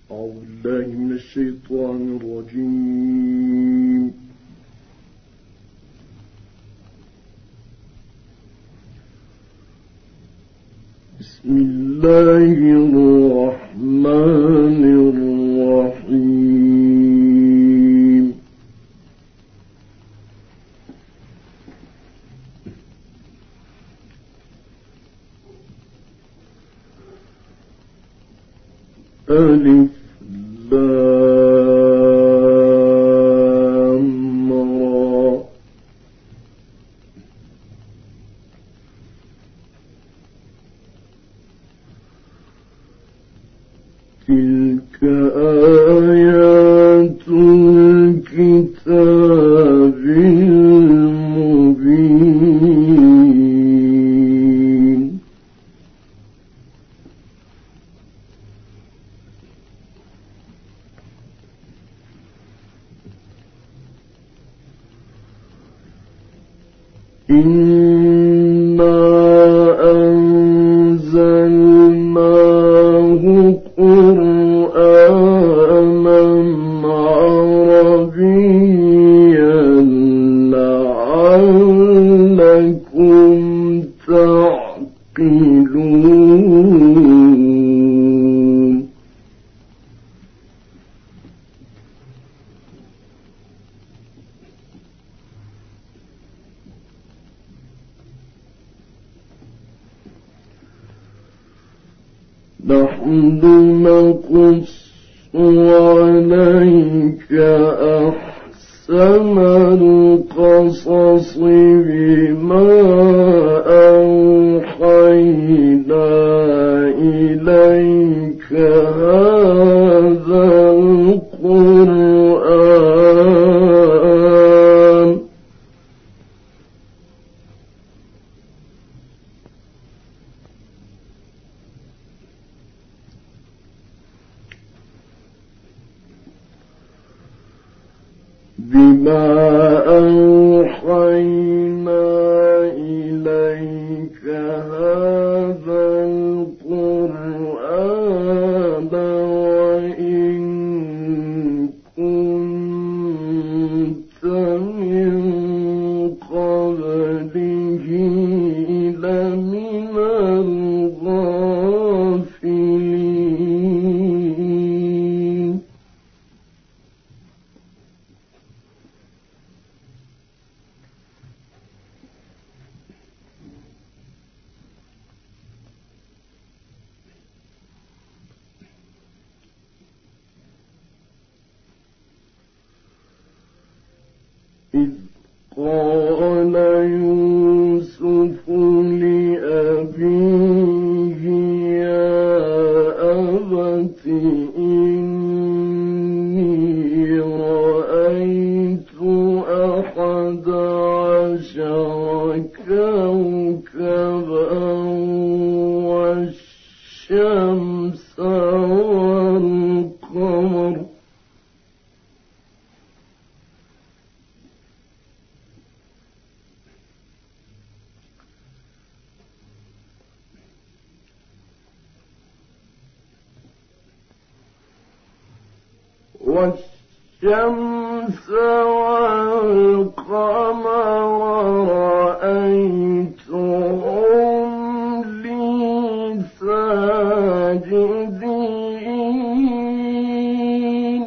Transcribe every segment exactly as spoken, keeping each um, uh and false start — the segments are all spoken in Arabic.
أعوذ بالله من الشيطان الرجيم. بسم الله الرحمن الرحيم. ألف لام را. تلك آيات الكتاب المبين. إنا أنزلناه قرآنا عربيا لعلكم تعقلون. نحن نقص عليك أحسن القصص بما أوحينا إليك هذا القرآن بما أوحينا إليك هذا القرآن وإن كنت من قبله لمن الغافلين. إذ قال يوسف لأبيه يا أبت إني رأيت أحد عشر كوكبا والشمس والقمر والشمس والقمر رأيتهم لي ساجدين.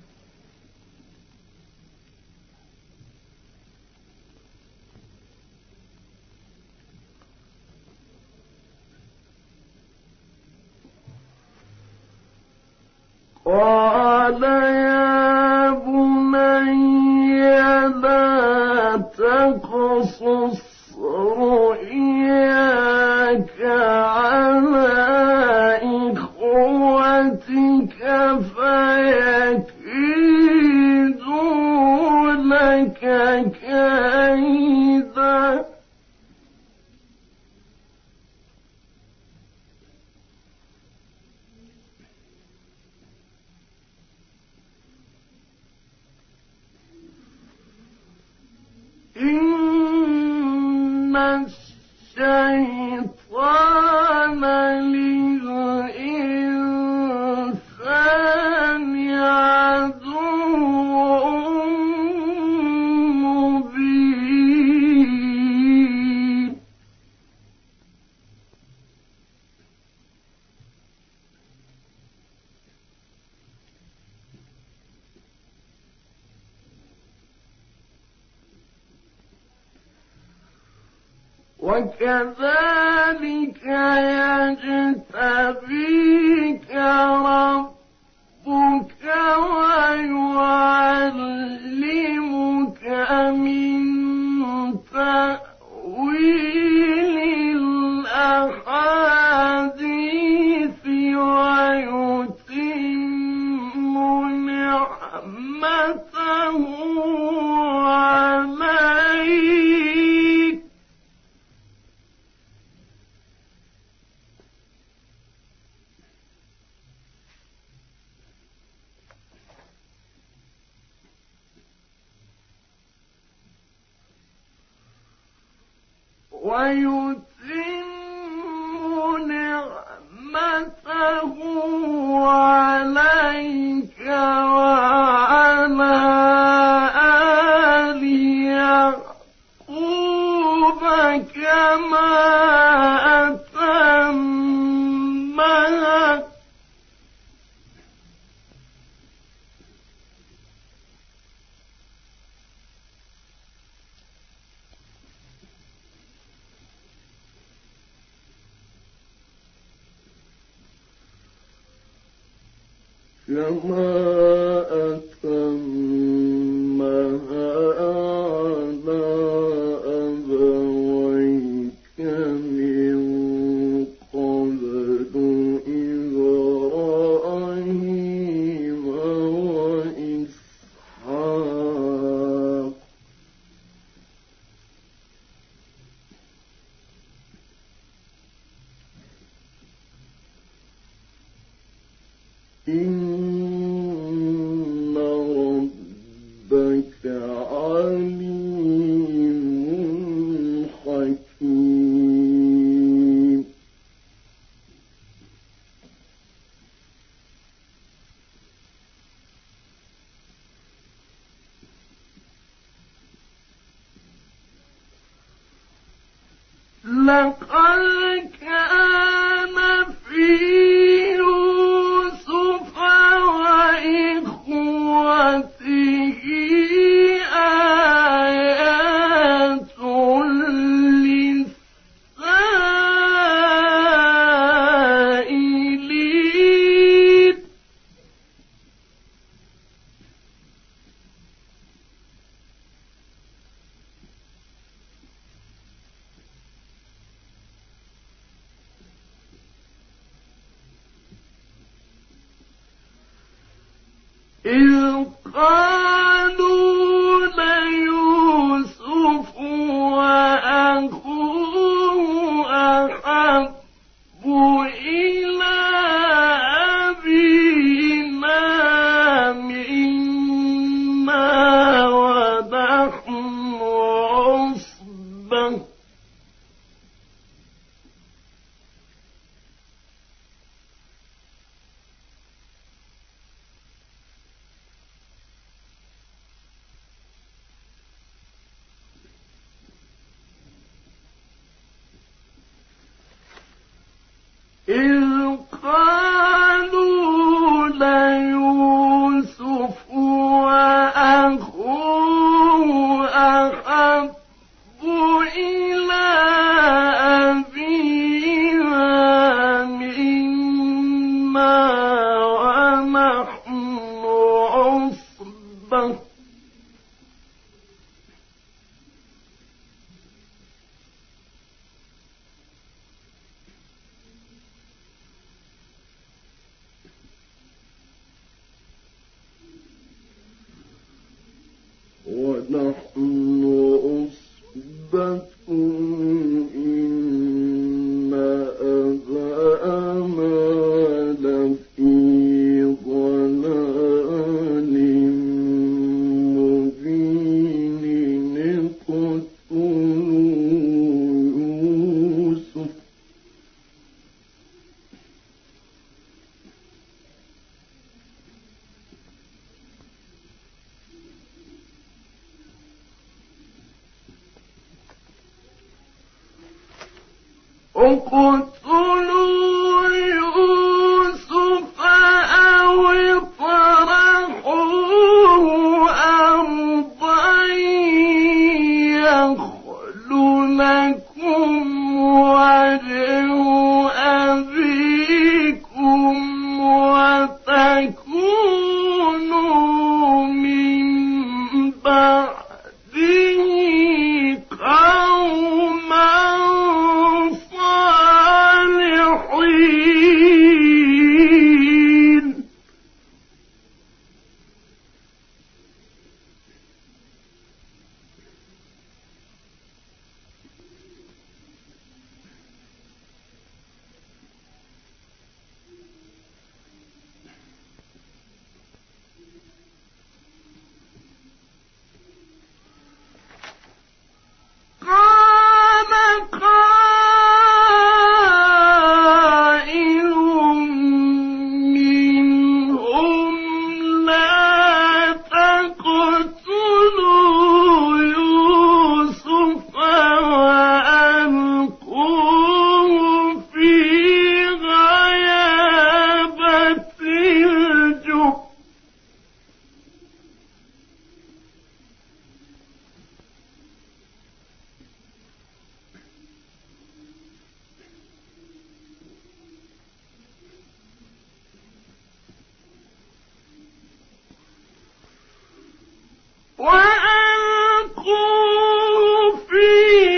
قال يا بني لا تقصص رؤياك على إخوتك فيكيدوا لك كيدا. إن الشيطان للإنسان وكذلك يجتبيك ربك ويعلمك من تأويل الأحاديث ويتم نعمته عليك ويتم نعمته عليك وعلى آل يعقوب كما أتمها كما أتمها على أبويك من قبل إبراهيم وإسحاق إن ربك عليم حكيم لقد كان في يوسف وإخوته آيات للسائلين إذ قالوا ليوسف وأخوه أحب إلى أبينا منا ونحن عصبة إذ قالوا ليوسف وأخوه أحب إلى أبينا منا ونحن عصبة ونحن عصبة إن أبانا لفي ضلال مبين اقتلوا يوسف اقتلوا يوسف أو اطرحوه أرضا يخل لكم وألقوا في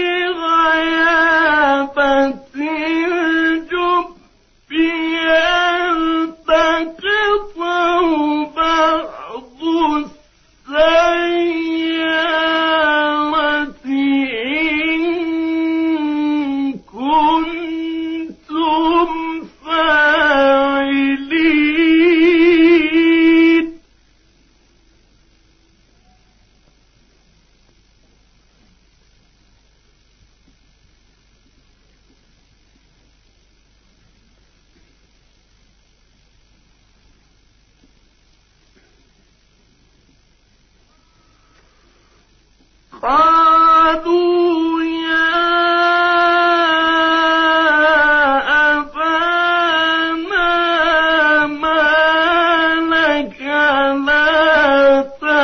غيابة الجب يلتقطه بعض السيارة إن كنتم فاعلين قالوا يا أبانا ما لك لا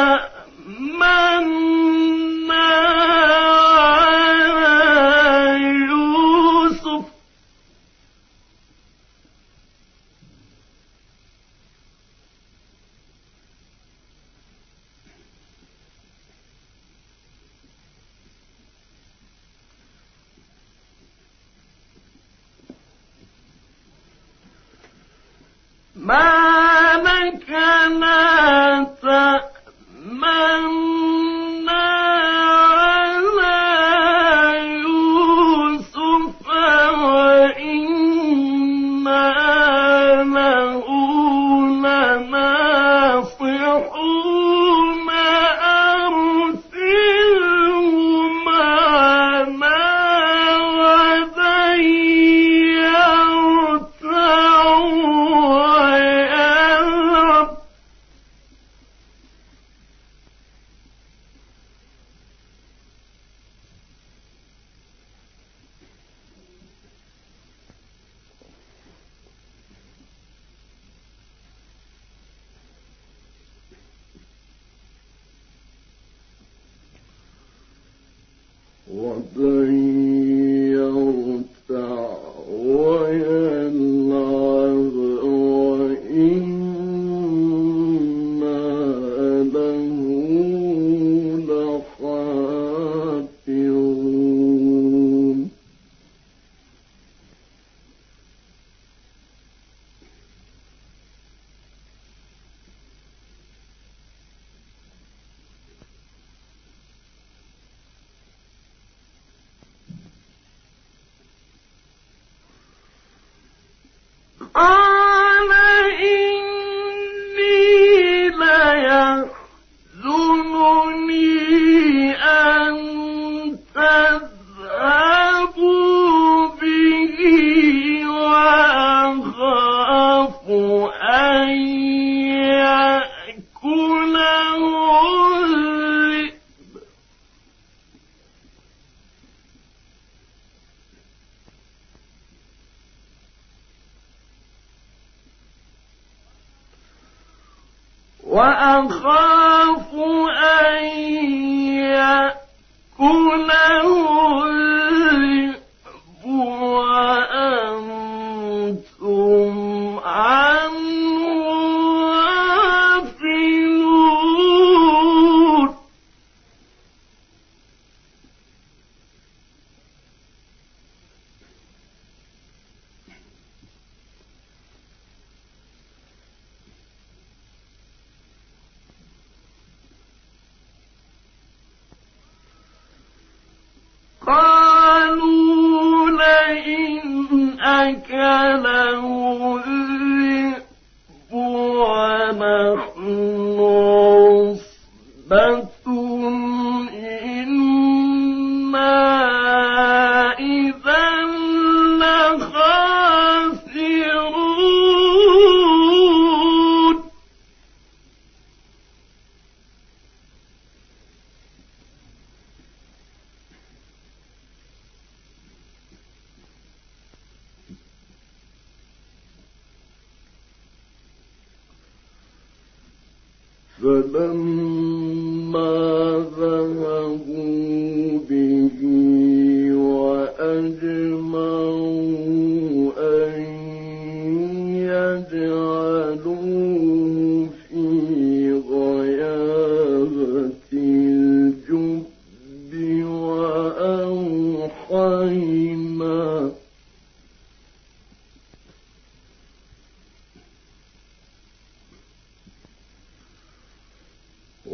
تأمنا على يوسف ما لك لا تأمنا على يوسف وإنا له لناصحون أرسله معنا غدا يرتع ويلعب غدا يرتع ويلعب وإنا له لحافظون قال إني ليحزنني أن تذهبوا به وأخاف أن يأكله الذئب وأخاف أن يأكله الذئب وأنتم عنه غافلون قالوا لئن أكله الذئب ونحن عصبة إنا إذا لخاسرون فلما ذهبوا به وأجمعوا أن يجعلوه في غيابة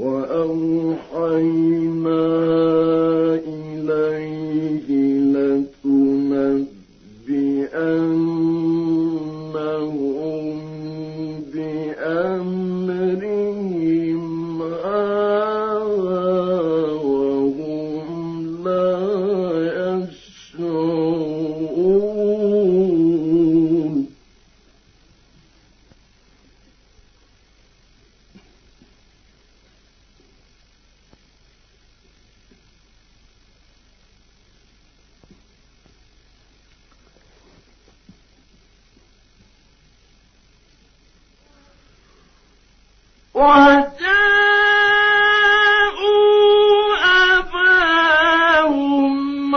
وأوحينا إليه لتنبئنهم بأمرهم هذا وهم لا يشعرون. وجاءوا أباهم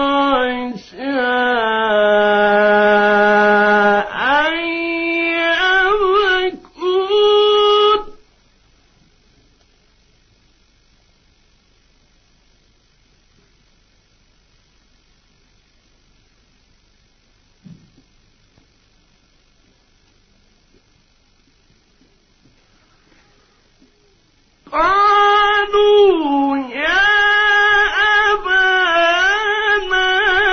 عشاء يبكون. قالوا يا أبانا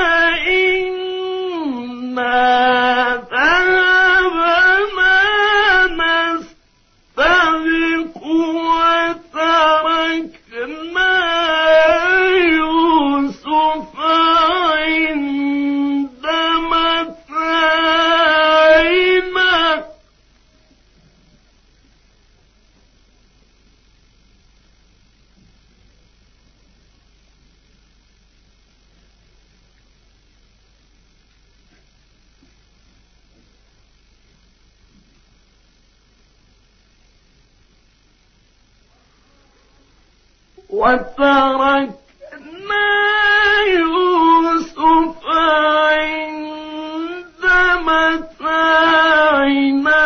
إنا ذهبنا نستبق وتركنا يوسف عند متاعنا. وتركنا يوسف عند متاعنا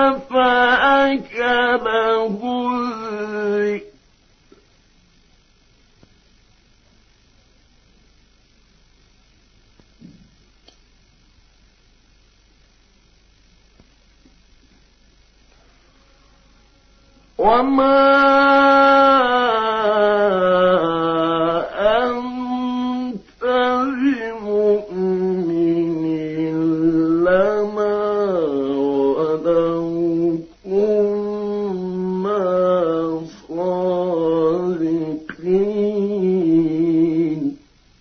فأكله الذئب. وما أنت بمؤمن لنا ولو كنا صادقين.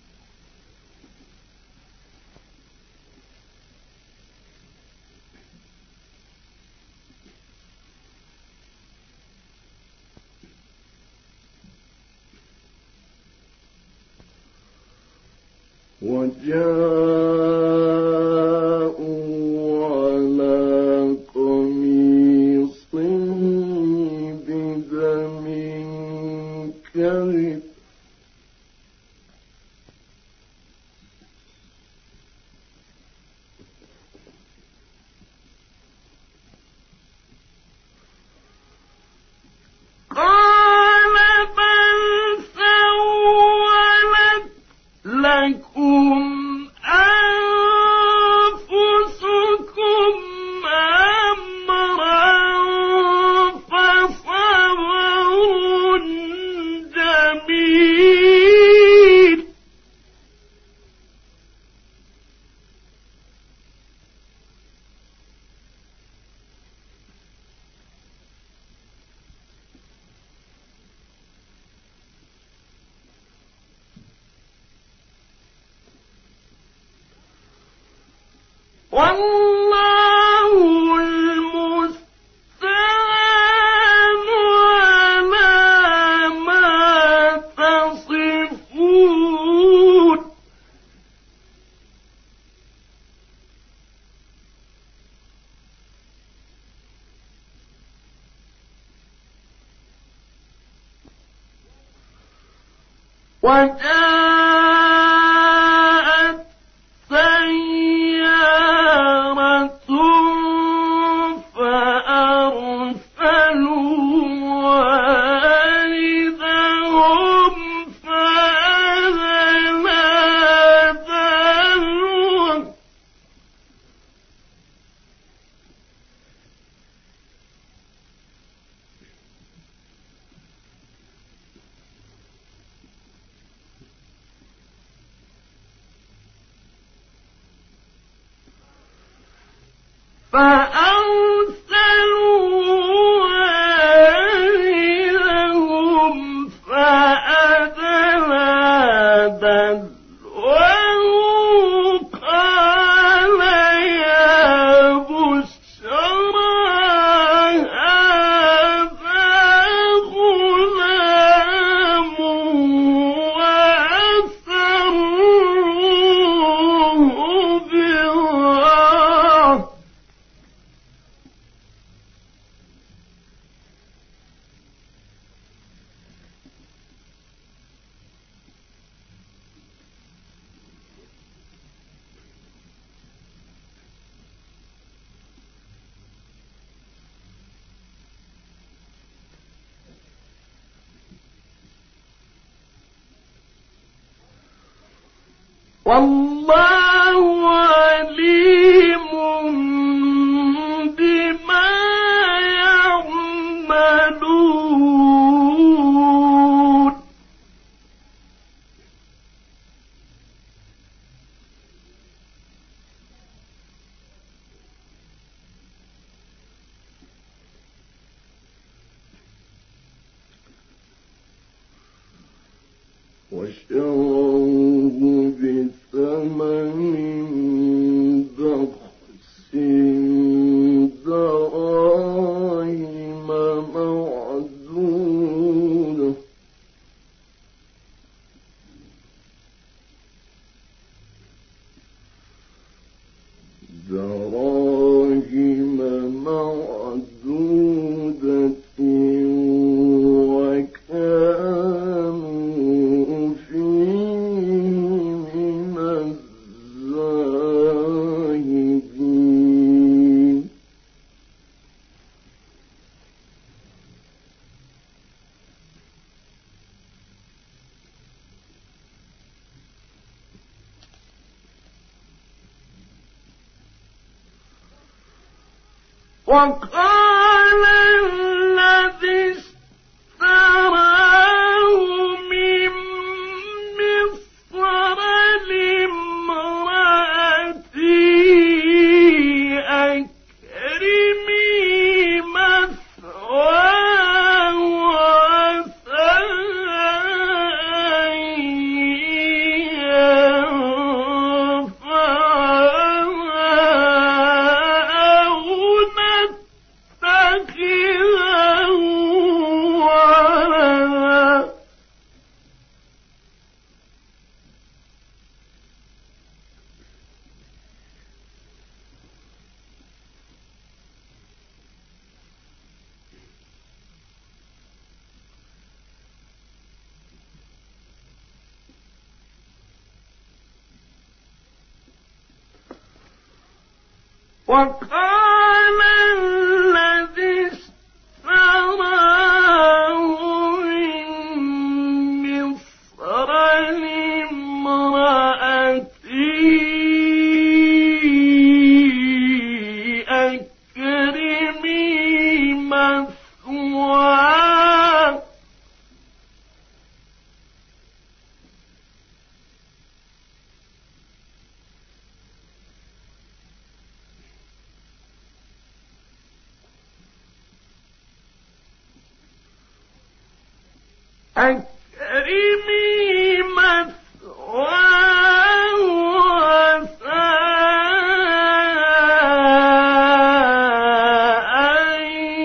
وجاءوا على قميصه بدم كذب. قال بل سولت لكم أنفسكم أمرا فصبر جميل. والله المستعان على ما تصفون. وجاءت سيارة فأرسلوا والدهم فأدلى دلوه. والله عليم بما يعملون وشروه بثمن بخس دراهم معدودة دراهم معدودة وكانوا فيه من الزاهدين وقال الذي اشتراه من مصر لامرأته أكرمي مثواه وعسى أن ينفعنا أو نتخذه ولدا وقال الذي اشتراه من مصر لامرأته أكرمي مثواه أكرمي مثواه وعسى أن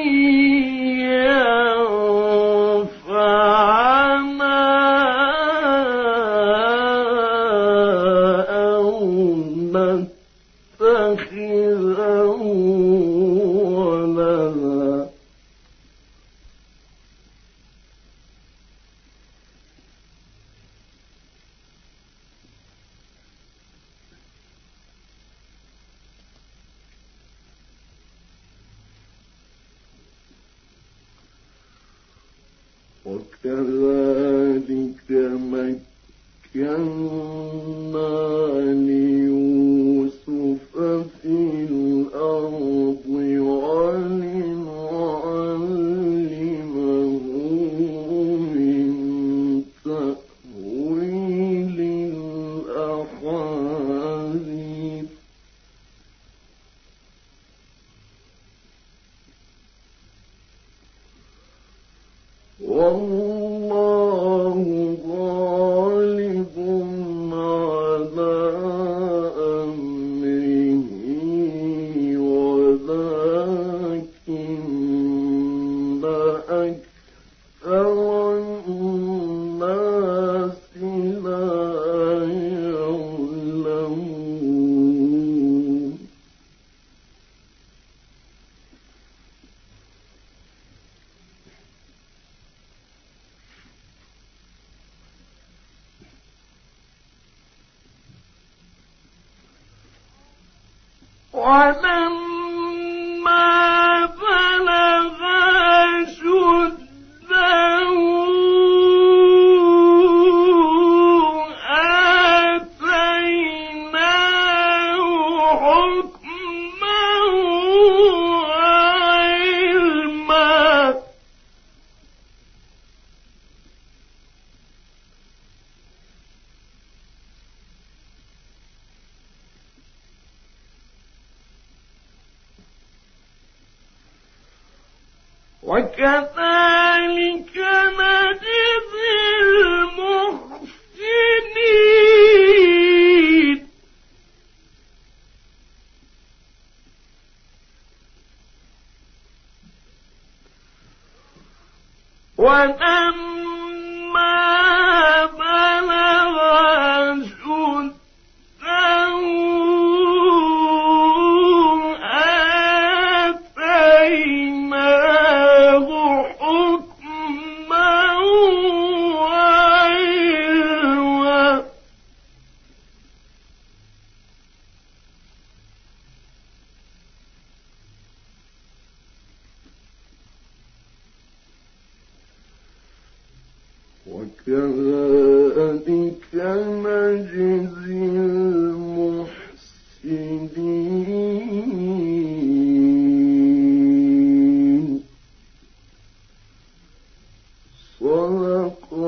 ينفعنا أو نتخذه ولدا وكذلك مكنا ليوسف في الأرض ولنعلمه من تأويل الأحاديث والله غالب على أمره ولكن أكثر الناس لا يعلمون. ولما بلغ أشده آتيناه حكما وعلما. وكذلك نجزي المحسنين. ولما بلغ أشده آتيناه حكما وعلما. وكذلك نجزي المحسنين. صدق